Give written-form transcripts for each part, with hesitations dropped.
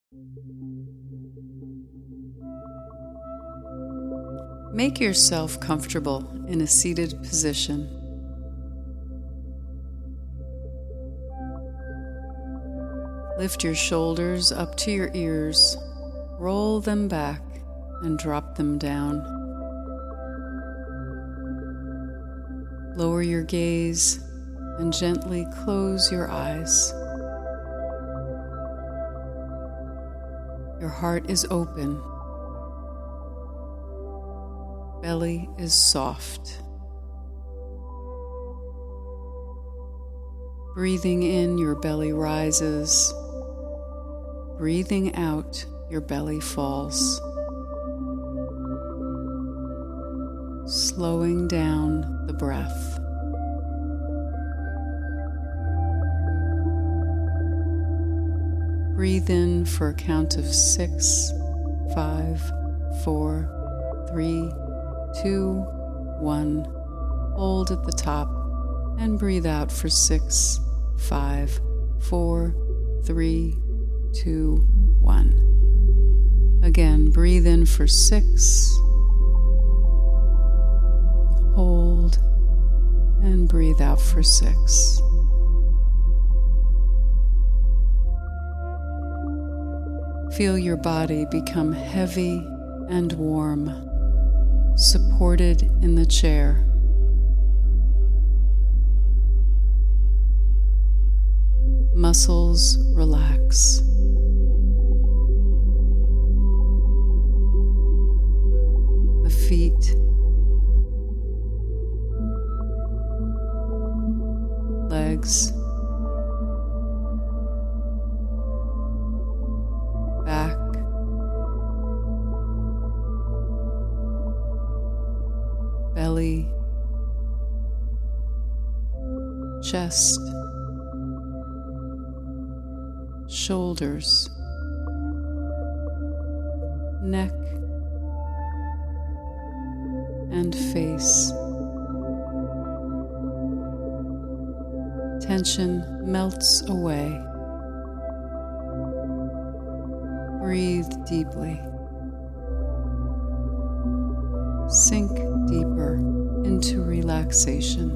Make yourself comfortable in a seated position. Lift your shoulders up to your ears, roll them back, and drop them down. Lower your gaze and gently close your eyes. Your heart is open. Belly is soft. Breathing in, your belly rises. Breathing out, your belly falls. Slowing down the breath. Breathe in for a count of 6, 5, 4, 3, 2, 1. Hold at the top and breathe out for 6, 5, 4, 3, 2, 1. Again, breathe in for 6. Hold and breathe out for 6. Feel your body become heavy and warm, supported in the chair. Muscles relax. The feet, legs, back, belly, chest, shoulders, neck, and face. Tension melts away. Breathe deeply. Sink deeper into relaxation.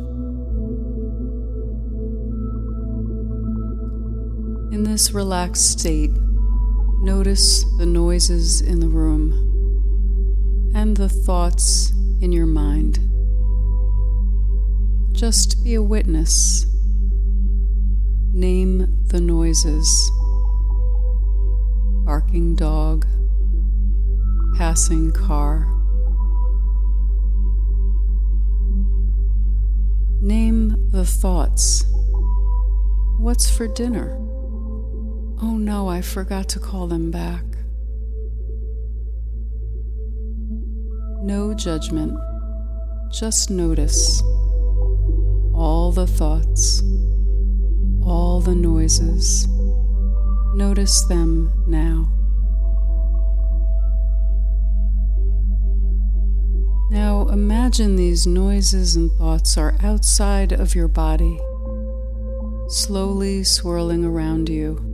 In this relaxed state, notice the noises in the room and the thoughts in your mind. Just be a witness. Name the noises. Barking dog, passing car. Name the thoughts. What's for dinner? Oh no, I forgot to call them back. No judgment, just notice all the thoughts, all the noises. Notice them now. Now imagine these noises and thoughts are outside of your body, slowly swirling around you.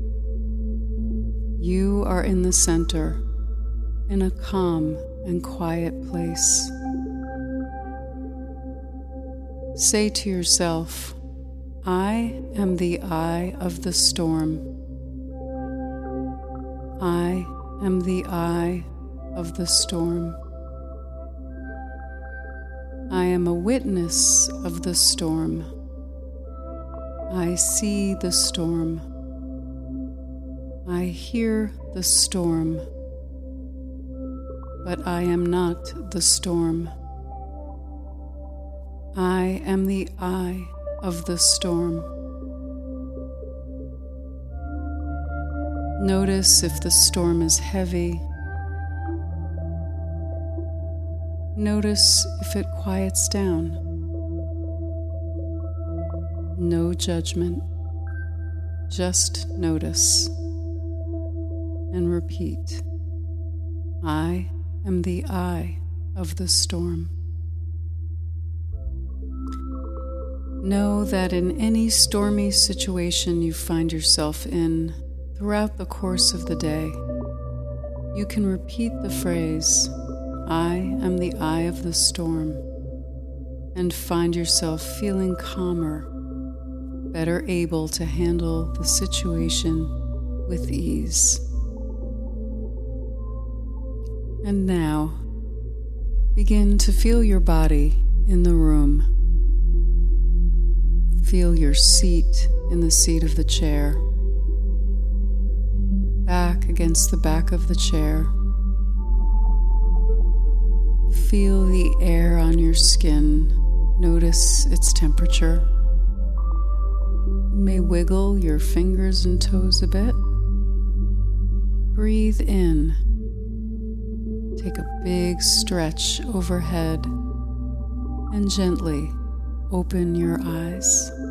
You are in the center, in a calm and quiet place. Say to yourself, I am the eye of the storm. I am the eye of the storm. I am a witness of the storm. I see the storm. I hear the storm. But I am not the storm. I am the eye of the storm. Notice if the storm is heavy. Notice if it quiets down. No judgment, just notice. And repeat, I am the eye of the storm. Know that in any stormy situation you find yourself in, Throughout the course of the day, you can repeat the phrase, "I am the eye of the storm," and find yourself feeling calmer, better able to handle the situation with ease. And now, begin to feel your body in the room. Feel your seat in the seat of the chair, back against the back of the chair. Feel the air on your skin. Notice its temperature. You may wiggle your fingers and toes a bit. Breathe in. Take a big stretch overhead and gently open your eyes.